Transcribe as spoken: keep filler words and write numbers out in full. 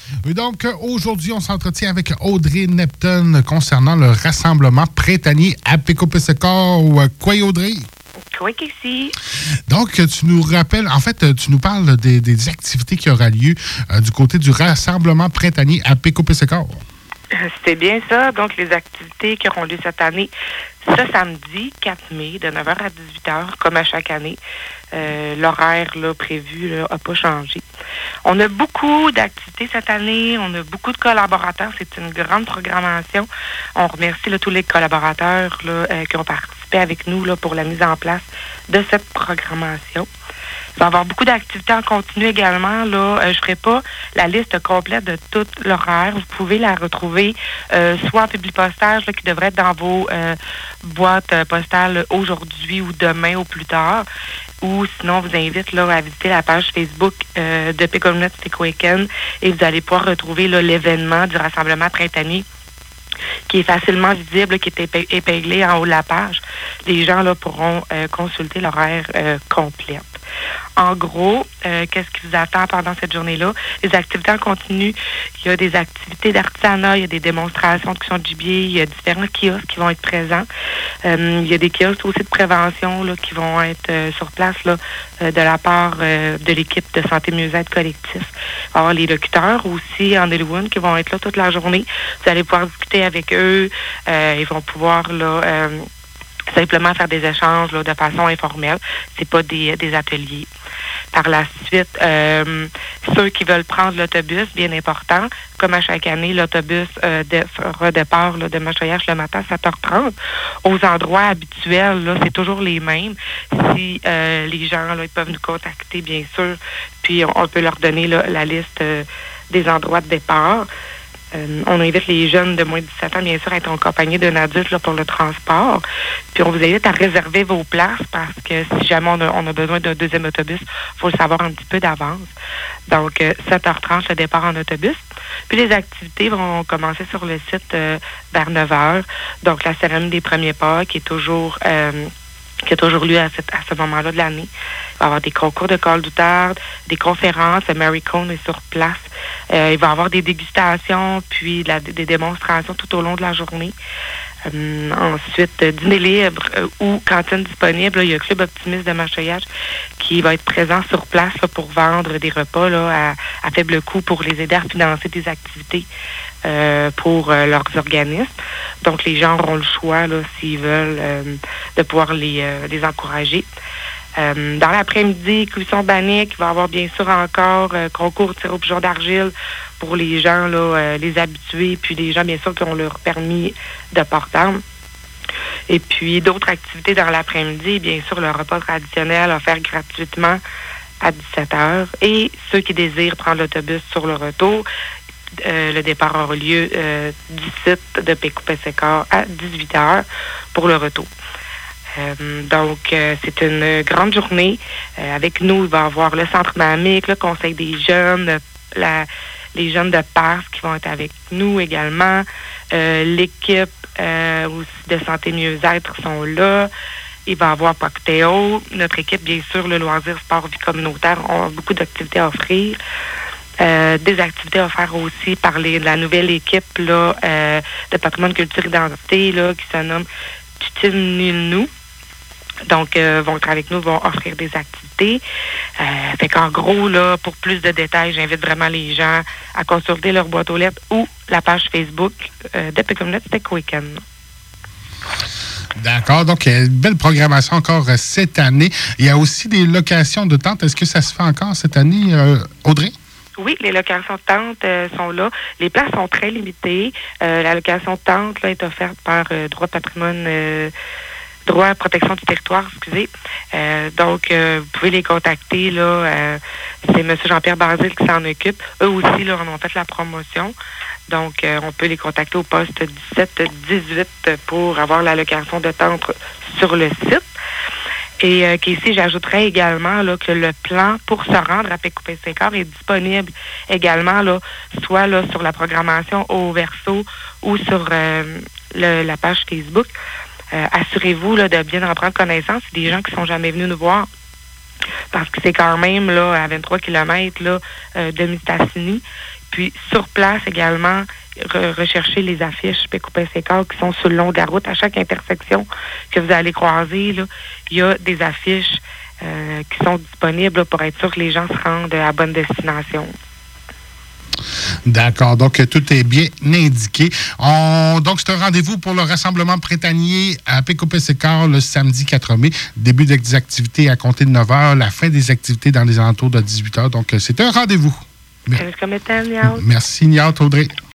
Et donc, aujourd'hui, on s'entretient avec Audrey Neptune concernant le rassemblement printanier à Péco-Pecécar. Quoi, Audrey? Oui, Casey. Donc, tu nous rappelles, en fait, tu nous parles des, des activités qui aura lieu euh, du côté du rassemblement printanier à Péco-Pecécar. C'est bien ça. Donc, les activités qui auront lieu cette année, ce samedi quatre mai, de neuf heures à dix-huit heures, comme à chaque année. Euh, l'horaire là, prévu n'a pas changé. On a beaucoup d'activités cette année. On a beaucoup de collaborateurs. C'est une grande programmation. On remercie là, tous les collaborateurs là, euh, qui ont participé avec nous là, pour la mise en place de cette programmation. Il va y avoir beaucoup d'activités en continu également. Là, euh, je ne ferai pas la liste complète de tout l'horaire. Vous pouvez la retrouver euh, soit en publipostage là, qui devrait être dans vos euh, boîtes euh, postales aujourd'hui ou demain au plus tard. Ou sinon, on vous invite là, à visiter la page Facebook euh, de Péco-Minute Weekend et vous allez pouvoir retrouver là, l'événement du rassemblement printanier qui est facilement visible, là, qui est épé- épinglé en haut de la page. Les gens là, pourront euh, consulter l'horaire euh, complète. En gros, euh, qu'est-ce qui vous attend pendant cette journée-là? Les activités en continu, il y a des activités d'artisanat, il y a des démonstrations de cuisson de gibier, il y a différents kiosques qui vont être présents. Euh, il y a des kiosques aussi de prévention là, qui vont être euh, sur place là, euh, de la part euh, de l'équipe de santé mieux-être collectif. Il va y avoir les locuteurs aussi en Hollywood qui vont être là toute la journée. Vous allez pouvoir discuter avec eux. Euh, ils vont pouvoir là, euh, simplement faire des échanges là, de façon informelle. C'est pas des, des ateliers. Par la suite, euh, ceux qui veulent prendre l'autobus, bien important, comme à chaque année, l'autobus euh, de, fera départ là, de Machoyache le matin à sept heures trente. Aux endroits habituels, là, c'est toujours les mêmes. Si euh, les gens là, ils peuvent nous contacter, bien sûr, puis on, on peut leur donner là, la liste euh, des endroits de départ. Euh, on invite les jeunes de moins de dix-sept ans, bien sûr, à être accompagnés d'un adulte là, pour le transport. Puis on vous invite à réserver vos places parce que si jamais on a, on a besoin d'un deuxième autobus, il faut le savoir un petit peu d'avance. Donc, euh, sept heures trente, le départ en autobus. Puis les activités vont commencer sur le site euh, vers neuf heures. Donc, la cérémonie des premiers pas qui est toujours... Euh, qui a toujours lieu à, cette, à ce moment-là de l'année. Il va y avoir des concours de col d'outarde, des conférences. Mary Cone est sur place. Euh, il va y avoir des dégustations, puis la, des démonstrations tout au long de la journée. Euh, ensuite, euh, dîner libre euh, ou cantine disponible. Là, il y a le Club Optimiste de Machoyache qui va être présent sur place là, pour vendre des repas là, à, à faible coût pour les aider à financer des activités euh, pour euh, leurs organismes. Donc, les gens auront le choix, là, s'ils veulent, euh, de pouvoir les, euh, les encourager. Euh, dans l'après-midi, cuisson bannique, il va y avoir bien sûr encore euh, concours tir au pigeon d'argile pour les gens, là, euh, les habitués, puis les gens, bien sûr, qui ont leur permis de porter arme. Et puis, d'autres activités dans l'après-midi, bien sûr, le repas traditionnel offert gratuitement à dix-sept heures. Et ceux qui désirent prendre l'autobus sur le retour, euh, le départ aura lieu euh, du site de Péco-Pecécar à dix-huit heures pour le retour. Euh, donc, euh, c'est une grande journée. Euh, avec nous, il va y avoir le Centre Mamique, le Conseil des jeunes, la, les jeunes de P A S qui vont être avec nous également. Euh, l'équipe euh, aussi de Santé Mieux-être sont là. Il va y avoir Poctéo. Notre équipe, bien sûr, le loisir, sport, vie communautaire, ont beaucoup d'activités à offrir. Euh, des activités offertes aussi par les, la nouvelle équipe là, euh, de patrimoine culture identité là, qui se nomme Tutin-Nul-Nou. Donc, euh, vont être avec nous, vont offrir des activités. Euh, fait qu'en gros, là, pour plus de détails, j'invite vraiment les gens à consulter leur boîte aux lettres ou la page Facebook euh, de Péco-Minute Weekend. D'accord. Donc, il y a une belle programmation encore euh, cette année. Il y a aussi des locations de tentes. Est-ce que ça se fait encore cette année, euh, Audrey? Oui, les locations de tentes euh, sont là. Les places sont très limitées. Euh, la location de tente là, est offerte par euh, Droit patrimoine... Euh, droit à protection du territoire, excusez. Euh, donc, euh, vous pouvez les contacter, là. Euh, c'est M. Jean-Pierre Basile qui s'en occupe. Eux aussi, là, on a fait la promotion. Donc, euh, on peut les contacter au poste dix-sept dix-huit pour avoir la location de tente sur le site. Et euh, qu'ici, j'ajouterais également là, que le plan pour se rendre à Péco-Pecécar est disponible également, là, soit là, sur la programmation au verso ou sur euh, le, la page Facebook. Euh, assurez-vous là, de bien en prendre connaissance. C'est des gens qui sont jamais venus nous voir parce que c'est quand même là, à vingt-trois kilomètres là, euh, de Mistassini. Puis, sur place également, re- rechercher les affiches Pécoupé-Séquard qui sont sur le long de la route. À chaque intersection que vous allez croiser, là, il y a des affiches euh, qui sont disponibles là, pour être sûr que les gens se rendent à bonne destination. D'accord. Donc, tout est bien indiqué. On, donc, c'est un rendez-vous pour le rassemblement printanier à Pécoupé-Séquard le samedi quatre mai. Début des activités à compter de neuf heures, la fin des activités dans les alentours de dix-huit heures. Donc, c'est un rendez-vous. Merci, Niaut. Merci, Niaut, Audrey.